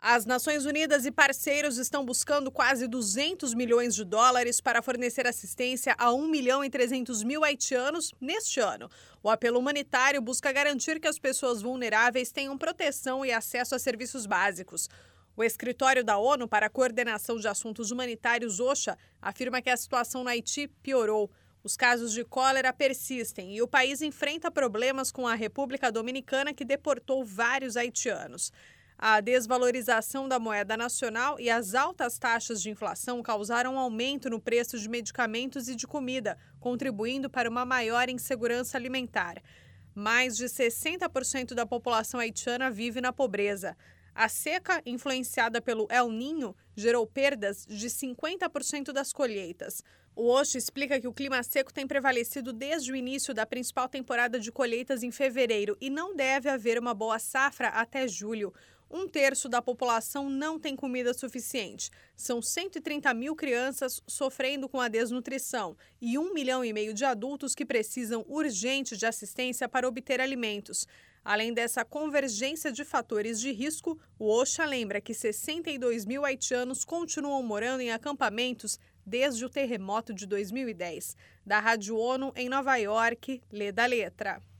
As Nações Unidas e parceiros estão buscando quase 200 milhões de dólares para fornecer assistência a 1.300.000 haitianos neste ano. O apelo humanitário busca garantir que as pessoas vulneráveis tenham proteção e acesso a serviços básicos. O Escritório da ONU para a Coordenação de Assuntos Humanitários, OCHA, afirma que a situação no Haiti piorou. Os casos de cólera persistem e o país enfrenta problemas com a República Dominicana, que deportou vários haitianos. A desvalorização da moeda nacional e as altas taxas de inflação causaram um aumento no preço de medicamentos e de comida, contribuindo para uma maior insegurança alimentar. Mais de 60% da população haitiana vive na pobreza. A seca, influenciada pelo El Niño, gerou perdas de 50% das colheitas. O OCHA explica que o clima seco tem prevalecido desde o início da principal temporada de colheitas em fevereiro e não deve haver uma boa safra até julho. 1/3 da população não tem comida suficiente. São 130 mil crianças sofrendo com a desnutrição e 1,5 milhão de adultos que precisam urgente de assistência para obter alimentos. Além dessa convergência de fatores de risco, o OCHA lembra que 62 mil haitianos continuam morando em acampamentos desde o terremoto de 2010. Da Rádio ONU, em Nova York, Leda Letra.